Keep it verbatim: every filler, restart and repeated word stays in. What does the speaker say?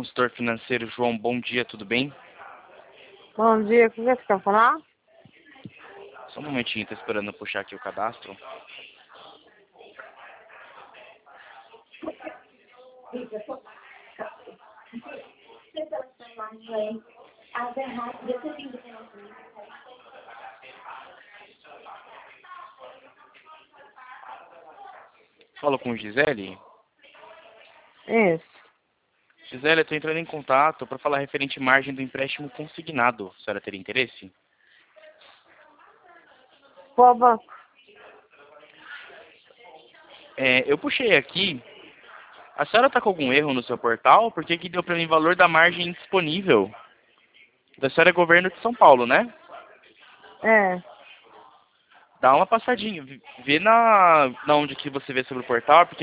consultor financeiro João, bom dia, tudo bem? Bom dia, o que você quer falar? Só um momentinho, tô esperando eu puxar aqui o cadastro. Falo com Gisele. Isso. Gisele, eu tô entrando em contato para falar referente à margem do empréstimo consignado. A senhora teria interesse? Qual banco? É, eu puxei aqui. A senhora tá com algum erro no seu portal? Porque que deu para mim valor da margem disponível? Da senhora é governo de São Paulo, né? É. Dá uma passadinha. Vê na, na onde que você vê sobre o portal, porque